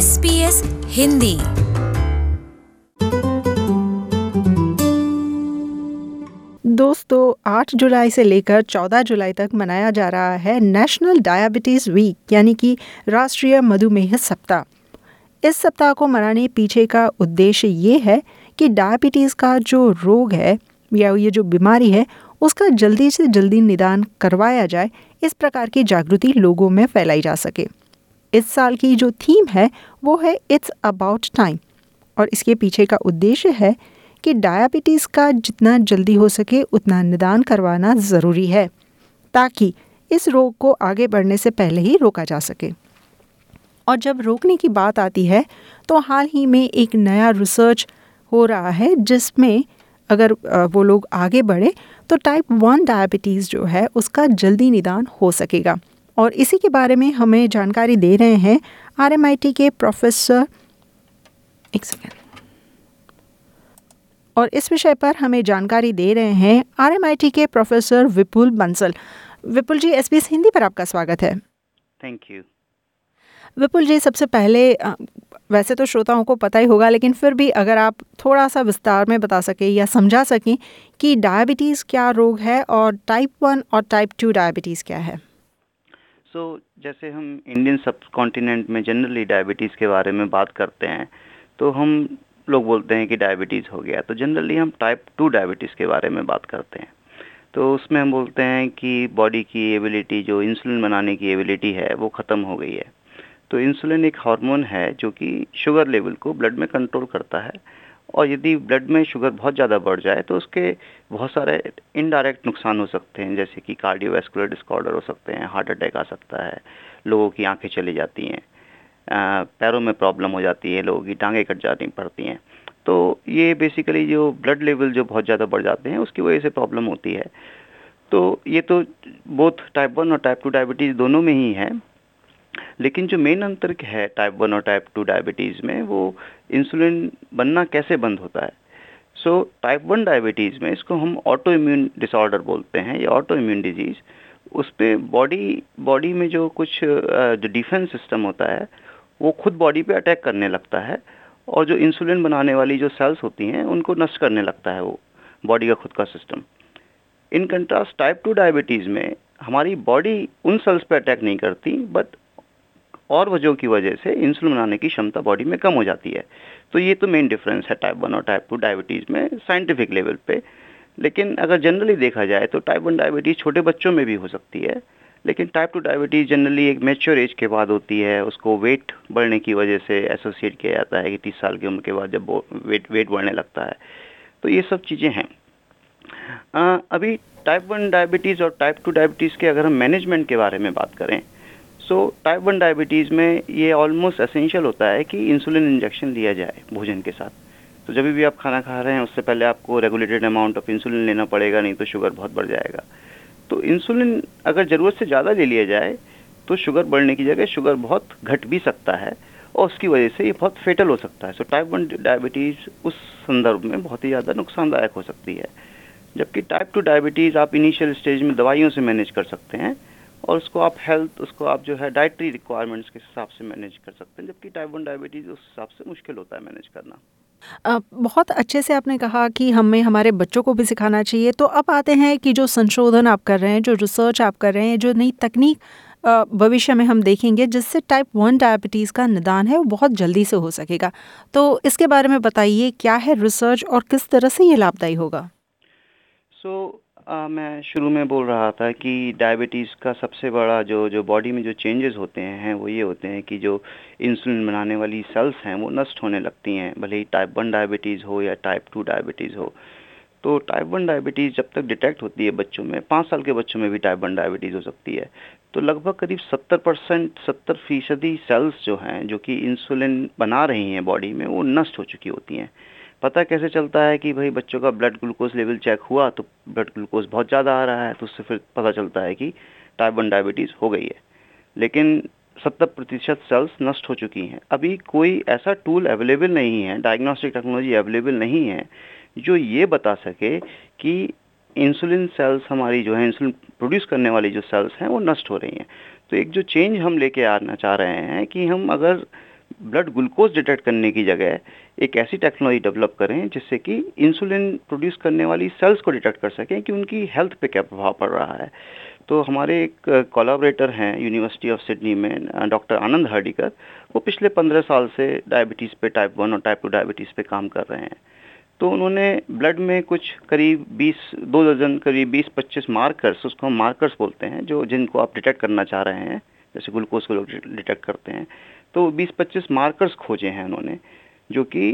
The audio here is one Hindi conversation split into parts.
SBS हिंदी। दोस्तों, 8 जुलाई से लेकर 14 जुलाई तक मनाया जा रहा है नेशनल डायबिटीज़ वीक यानी कि राष्ट्रीय मधुमेह सप्ताह। इस सप्ताह को मनाने पीछे का उद्देश्य ये है कि डायबिटीज़ का जो रोग है या ये जो बीमारी है उसका जल्दी से जल्दी निदान करवाया जाए, इस प्रकार की जागृति लोगों में फैलाई जा सके। इस साल की जो थीम है वो है इट्स अबाउट टाइम, और इसके पीछे का उद्देश्य है कि डायबिटीज़ का जितना जल्दी हो सके उतना निदान करवाना ज़रूरी है, ताकि इस रोग को आगे बढ़ने से पहले ही रोका जा सके। और जब रोकने की बात आती है तो हाल ही में एक नया रिसर्च हो रहा है जिसमें अगर वो लोग आगे बढ़े तो टाइप 1 डायबिटीज़ जो है उसका जल्दी निदान हो सकेगा। और इसी के बारे में हमें जानकारी दे रहे हैं RMIT के प्रोफेसर, एक सेकेंड, और इस विषय पर हमें जानकारी दे रहे हैं RMIT के प्रोफेसर विपुल बंसल। विपुल जी, SBS हिंदी पर आपका स्वागत है। Thank you. विपुल जी, सबसे पहले वैसे तो श्रोताओं को पता ही होगा, लेकिन फिर भी अगर आप थोड़ा सा विस्तार में बता सकें या समझा सकें कि डायबिटीज़ क्या रोग है और टाइप 1 और टाइप 2 डायबिटीज़ क्या है। जैसे हम इंडियन सब कॉन्टिनेंट में जनरली डायबिटीज़ के बारे में बात करते हैं तो हम लोग बोलते हैं कि डायबिटीज़ हो गया, तो जनरली हम टाइप 2 डायबिटीज़ के बारे में बात करते हैं। तो उसमें हम बोलते हैं कि बॉडी की एबिलिटी, जो इंसुलिन बनाने की एबिलिटी है, वो ख़त्म हो गई है। तो इंसुलिन एक हार्मोन है जो कि शुगर लेवल को ब्लड में कंट्रोल करता है, और यदि ब्लड में शुगर बहुत ज़्यादा बढ़ जाए तो उसके बहुत सारे इनडायरेक्ट नुकसान हो सकते हैं, जैसे कि कार्डियोवैस्कुलर डिसऑर्डर हो सकते हैं, हार्ट अटैक आ सकता है, लोगों की आंखें चली जाती हैं, पैरों में प्रॉब्लम हो जाती है, लोगों की टांगें कट जानी पड़ती हैं। तो ये बेसिकली जो ब्लड लेवल जो बहुत ज़्यादा बढ़ जाते हैं उसकी वजह से प्रॉब्लम होती है। तो ये तो बोथ टाइप 1 और टाइप 2 डायबिटीज़ दोनों में ही है, लेकिन जो मेन अंतर है टाइप 1 और टाइप 2 डायबिटीज़ में, वो इंसुलिन बनना कैसे बंद होता है। टाइप 1 डायबिटीज़ में इसको हम ऑटो इम्यून डिसऑर्डर बोलते हैं, या ऑटो इम्यून डिजीज़। उस पे बॉडी में जो कुछ जो डिफेंस सिस्टम होता है वो खुद बॉडी पे अटैक करने लगता है, और जो इंसुलिन बनाने वाली जो सेल्स होती हैं उनको नष्ट करने लगता है वो बॉडी का खुद का system. In contrast type 2 diabetes में हमारी बॉडी उन सेल्स पे अटैक नहीं करती, बट और वजहों की वजह से इंसुलिन बनाने की क्षमता बॉडी में कम हो जाती है। तो ये तो मेन डिफरेंस है टाइप 1 और टाइप 2 डायबिटीज़ में साइंटिफिक लेवल पे। लेकिन अगर जनरली देखा जाए तो टाइप 1 डायबिटीज़ छोटे बच्चों में भी हो सकती है, लेकिन टाइप 2 डायबिटीज़ जनरली एक मैच्योर एज के बाद होती है। उसको वेट बढ़ने की वजह से एसोसिएट किया जाता है कि 30 साल की उम्र के बाद जब वेट बढ़ने लगता है। तो ये सब चीज़ें हैं। अभी टाइप 1 डायबिटीज़ और टाइप 2 डायबिटीज़ के अगर हम मैनेजमेंट के बारे में बात करें, टाइप 1 डायबिटीज़ में ये ऑलमोस्ट एसेंशियल होता है कि इंसुलिन इंजेक्शन लिया जाए भोजन के साथ। तो जब भी आप खाना खा रहे हैं उससे पहले आपको रेगुलेटेड अमाउंट ऑफ इंसुलिन लेना पड़ेगा, नहीं तो शुगर बहुत बढ़ जाएगा। तो इंसुलिन अगर ज़रूरत से ज़्यादा ले लिया जाए तो शुगर बढ़ने की जगह शुगर बहुत घट भी सकता है, और उसकी वजह से ये बहुत फेटल हो सकता है। टाइप 1 डायबिटीज़ उस संदर्भ में बहुत ही ज़्यादा नुकसानदायक हो सकती है, जबकि टाइप 2 डायबिटीज़ आप इनिशियल स्टेज में दवाइयों से मैनेज कर सकते हैं, और उसको आप जो है डाइटरी रिक्वायरमेंट्स के हिसाब से मैनेज कर सकते हैं, जबकि टाइप 1 डायबिटीज़ उस हिसाब से मुश्किल होता है मैनेज करना। बहुत अच्छे से आपने कहा कि हमें हमारे बच्चों को भी सिखाना चाहिए। तो अब आते हैं कि जो संशोधन आप कर रहे हैं, जो रिसर्च आप कर रहे हैं, जो नई तकनीक भविष्य में हम देखेंगे जिससे टाइप 1 डायबिटीज़ का निदान है वो बहुत जल्दी से हो सकेगा। तो इसके बारे में बताइए, क्या है रिसर्च और किस तरह से ये लाभदायी होगा। मैं शुरू में बोल रहा था कि डायबिटीज़ का सबसे बड़ा जो बॉडी में जो चेंजेस होते हैं वो ये होते हैं कि जो इंसुलिन बनाने वाली सेल्स हैं वो नष्ट होने लगती हैं, भले ही टाइप 1 डायबिटीज़ हो या टाइप 2 डायबिटीज़ हो। तो टाइप 1 डायबिटीज़ जब तक डिटेक्ट होती है बच्चों में, 5 साल के बच्चों में भी टाइप 1 डायबिटीज़ हो सकती है, तो लगभग करीब 70% सेल्स जो हैं जो कि इंसुलिन बना रही हैं बॉडी में, वो नष्ट हो चुकी होती हैं। पता कैसे चलता है कि भाई बच्चों का ब्लड ग्लूकोज लेवल चेक हुआ तो ब्लड ग्लूकोज बहुत ज़्यादा आ रहा है, तो उससे फिर पता चलता है कि टाइप 1 डायबिटीज़ हो गई है। लेकिन 70% सेल्स नष्ट हो चुकी हैं। अभी कोई ऐसा टूल अवेलेबल नहीं है, डायग्नोस्टिक टेक्नोलॉजी अवेलेबल नहीं है जो ये बता सके कि इंसुलिन सेल्स हमारी जो है, इंसुलिन प्रोड्यूस करने वाली जो सेल्स हैं वो नष्ट हो रही हैं। तो एक जो चेंज हम लेके आना चाह रहे हैं कि हम अगर ब्लड ग्लूकोज डिटेक्ट करने की जगह एक ऐसी टेक्नोलॉजी डेवलप करें जिससे कि इंसुलिन प्रोड्यूस करने वाली सेल्स को डिटेक्ट कर सकें कि उनकी हेल्थ पे क्या प्रभाव पड़ रहा है। तो हमारे एक कोलैबोरेटर हैं यूनिवर्सिटी ऑफ सिडनी में, डॉक्टर आनंद हर्डीकर, वो पिछले 15 साल से डायबिटीज़ पे, टाइप 1 और टाइप 2 डायबिटीज़ पे काम कर रहे हैं। तो उन्होंने ब्लड में कुछ करीब 2 दर्जन करीब 20-25 मार्कर्स, उसको हम मार्कर्स बोलते हैं, जो जिनको आप डिटेक्ट करना चाह रहे हैं, जैसे ग्लूकोज को लोग डिटेक्ट करते हैं, तो 20-25 मार्कर्स खोजे हैं उन्होंने, जो कि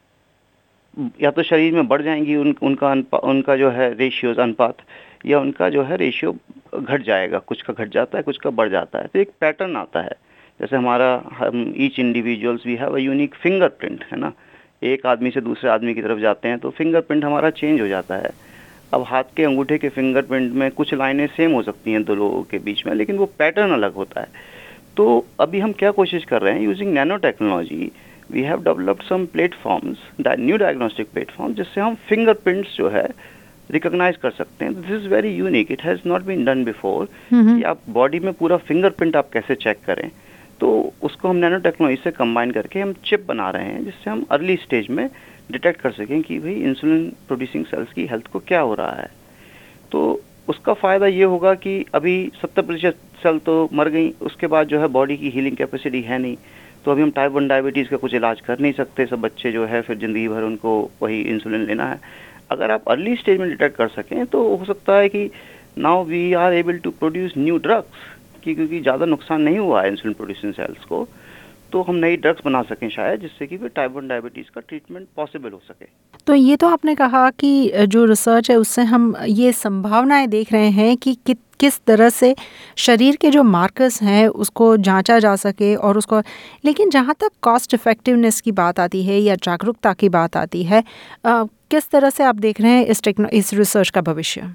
या तो शरीर में बढ़ जाएंगी उनका जो है रेशियोज, अनुपात, या उनका जो है रेशियो घट जाएगा, कुछ का घट जाता है, कुछ का बढ़ जाता है। तो एक पैटर्न आता है, जैसे हम each individuals we have a unique fingerprint, है ना। एक आदमी से दूसरे आदमी की तरफ जाते हैं तो फिंगरप्रिंट हमारा चेंज हो जाता है। अब हाथ के अंगूठे के फिंगरप्रिंट में कुछ लाइनें सेम हो सकती हैं दो लोगों के बीच में, लेकिन वो पैटर्न अलग होता है। तो अभी हम क्या कोशिश कर रहे हैं, using nano technology we have developed some platforms, new diagnostic platform, जिससे हम फिंगरप्रिंट्स जो है रिकॉग्नाइज कर सकते हैं। This is very unique, it has not been done before, कि आप बॉडी में पूरा फिंगरप्रिंट आप कैसे चेक करें। तो उसको हम नैनो टेक्नोलॉजी से कंबाइन करके हम चिप बना रहे हैं, जिससे हम अर्ली स्टेज में डिटेक्ट कर सकें कि भाई इंसुलिन प्रोड्यूसिंग सेल्स की हेल्थ को क्या हो रहा है। तो उसका फ़ायदा ये होगा कि अभी 70% सेल तो मर गई, उसके बाद जो है बॉडी की हीलिंग कैपेसिटी है नहीं, तो अभी हम टाइप 1 डायबिटीज़ का कुछ इलाज कर नहीं सकते। सब बच्चे जो है फिर ज़िंदगी भर उनको वही इंसुलिन लेना है। अगर आप अर्ली स्टेज में डिटेक्ट कर सकें तो हो सकता है कि now we are able to produce new drugs, क्योंकि ज़्यादा नुकसान नहीं हुआ है इंसुलिन प्रोड्यूसिंग सेल्स को, तो हम नई ड्रग्स बना सकें शायद, जिससे कि फिर टाइप 1 डायबिटीज़ का ट्रीटमेंट पॉसिबल हो सके। तो ये तो आपने कहा कि जो रिसर्च है उससे हम ये संभावनाएं देख रहे हैं कि किस तरह से शरीर के जो मार्कर्स हैं उसको जांचा जा सके और उसको, लेकिन जहाँ तक कॉस्ट इफ़ेक्टिवनेस की बात आती है या जागरूकता की बात आती है, किस तरह से आप देख रहे हैं इस रिसर्च का भविष्य?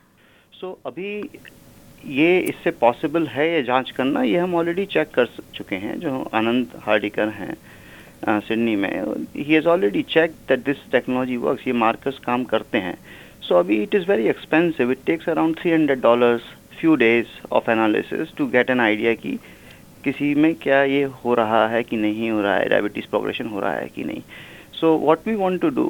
अभी ये इससे पॉसिबल है ये जांच करना, ये हम ऑलरेडी चेक कर चुके हैं। जो आनंद हार्डीकर हैं सिडनी में, he has already check that this technology works, ये मार्कर्स काम करते हैं। सो अभी it is very expensive, it takes around $300 few days of analysis to get an idea कि किसी में क्या ये हो रहा है कि नहीं हो रहा है, डायबिटीज़ प्रोग्रेशन हो रहा है कि नहीं। So what we want to do,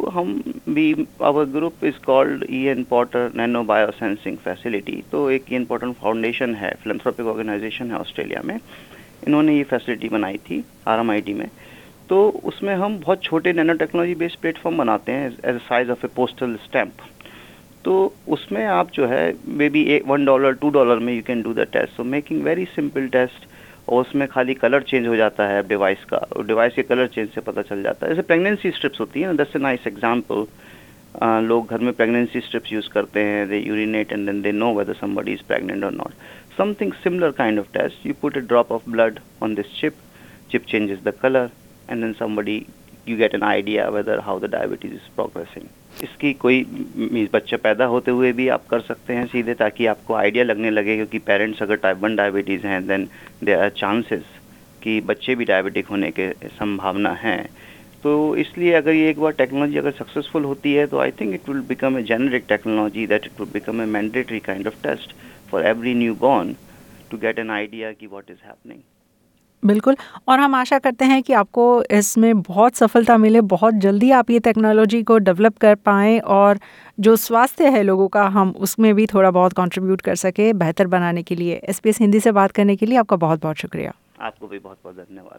our group is called Ian Porter Nano Biosensing Facility। तो एक Ian Porter फाउंडेशन है, फिलैंथ्रोपिक ऑर्गेनाइजेशन है ऑस्ट्रेलिया में, इन्होंने ये फैसिलिटी बनाई थी RMIT में। तो उसमें हम बहुत छोटे नैनो टेक्नोलॉजी बेस्ड प्लेटफॉर्म बनाते हैं as size of a postal stamp. तो उसमें आप जो है मे बी $1 $2 में you can do the test. So making very simple test, और उसमें खाली कलर चेंज हो जाता है डिवाइस का, और डिवाइस के कलर चेंज से पता चल जाता है। जैसे प्रेगनेंसी स्ट्रिप्स होती है ना, दैट्स अ नाइस एग्जांपल। लोग घर में प्रेगनेंसी स्ट्रिप्स यूज़ करते हैं, they urinate and then they know whether somebody is pregnant और not. Something similar kind of test, you put a drop of blood on this chip changes the colour and then somebody you get an idea whether how the diabetes is progressing. इसकी कोई बच्चे पैदा होते हुए भी आप कर सकते हैं सीधे, ताकि आपको आइडिया लगने लगे, क्योंकि पेरेंट्स अगर टाइप 1 डायबिटीज़ हैं देन देयर आर चांसेस कि बच्चे भी डायबिटिक होने के संभावना है। तो इसलिए अगर ये एक बार टेक्नोलॉजी अगर सक्सेसफुल होती है तो I think it will become a generic technology, that it will become a mandatory kind of test for every newborn to get an idea कि व्हाट इज़ हैपनिंग। बिल्कुल, और हम आशा करते हैं कि आपको इसमें बहुत सफलता मिले, बहुत जल्दी आप ये टेक्नोलॉजी को डेवलप कर पाएँ और जो स्वास्थ्य है लोगों का हम उसमें भी थोड़ा बहुत कंट्रीब्यूट कर सके बेहतर बनाने के लिए। SBS हिंदी से बात करने के लिए आपका बहुत बहुत शुक्रिया। आपको भी बहुत बहुत धन्यवाद।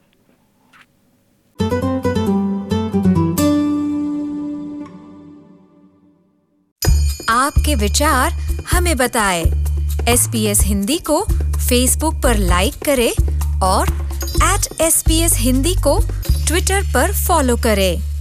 आपके विचार हमें बताएं। SBS हिंदी को फेसबुक पर लाइक करें और @SBS हिंदी को ट्विटर पर फॉलो करें।